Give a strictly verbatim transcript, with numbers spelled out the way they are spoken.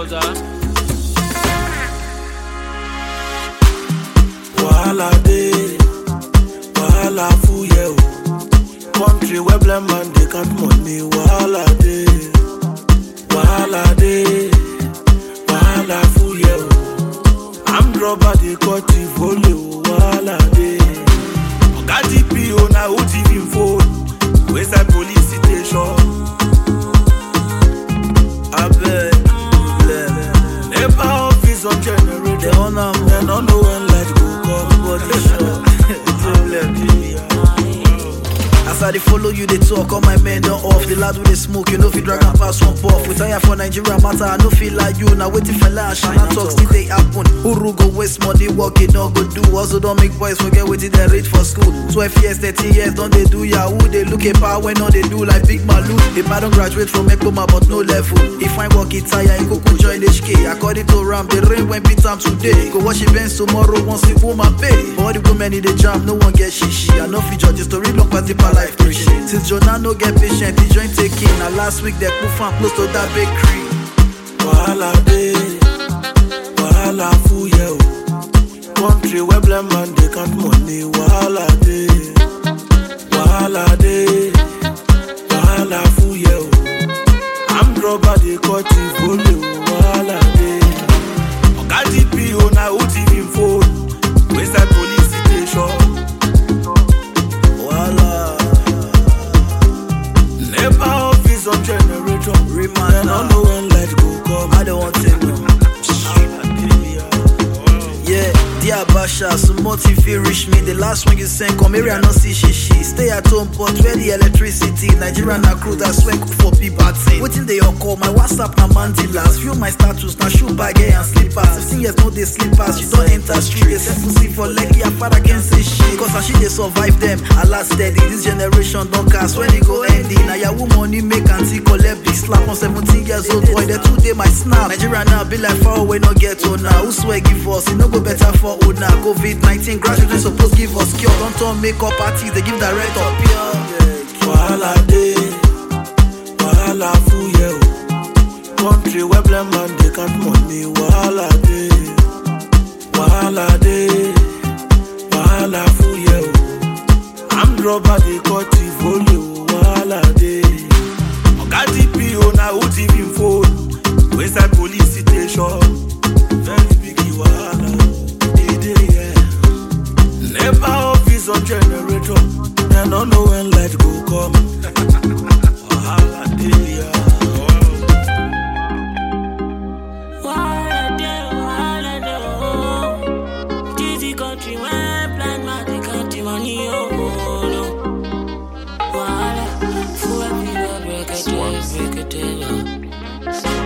Rosa. Wahala dey, wahala full yeah. Country where blind man they count money. Wahala dey, wahala dey, wahala full yeah. I'm rubber they cut the volume. Wahala dey. Oga D P O na who T V phone. Westside police station. I beg, never office on generator. They don't know, they don't know when light go come. Body shot. As I dey follow you, they talk, all my men don't off. The lad with the smoke, you know if you drag and pass one puff. We tire for Nigeria matter, I no feel like you. Now waiting for lash, and I talk, still they happen. Uru go waste money, work it not go do. Also don't make boys forget what they rate for school. Twelve years, thirteen years, don't they do yahoo? They look at power when all they do like big malu. If I don't graduate from Ekoma but no level, if I work it tire, you go join H K. According to Ram, the rain went beat time today. Go wash your Benz tomorrow, once the woman pay. All the women in the jam, no one get shishi. I know feature the story long past the life preaching. Since Jonah no get patient, the joint taking. Now last week they put fan close to that bakery. Wahala dey, wahala full yeah. Country where blind man they count money. Wahala dey, wahala dey, wahala full yeah. I'm rubber they cut the volume. Wahala dey. Oga D P O na who T V phone. Westside police station. Voila. Never office on generator. Remind I don't know when light go come. I don't want to know. Yeah, dear Basha, so motive feel reach me. The last one you sent, come here, I not see she she. Stay at home, but where the electricity? Nigeria na crew that swear cook for people. Waiting they all call my WhatsApp na mandilas. View my status na shoe bag and slippers. Fifteen years no they slippers. You don't enter street. They say pussy for leggy. Your father can't say shit. Cause as she they survive them, I last steady. This generation don't cast when they go ending. Now your money make and see collect big slap on seventeen years old boy. They two day my snap. Nigeria now be like far away, no get on now. Who swear give us? It no go better for old now. COVID nineteen graduates supposed give us cure. Don't turn makeup parties, they give direct up here. Wahala dey, wahala full yeah. Country where blind man they count money. Wahala dey, wahala dey, wahala full yeah. I'm rubber they cut the volume. Wahala dey. Oga D P O na who T V phone. Westside police station. Very big wahala. Never office on generator. I don't know when light go come. Wahala dey, Wahala dey, wahala dey, oh. This the country where blind man they count the money, oh no. Wahala, full everywhere, break it down, break it down.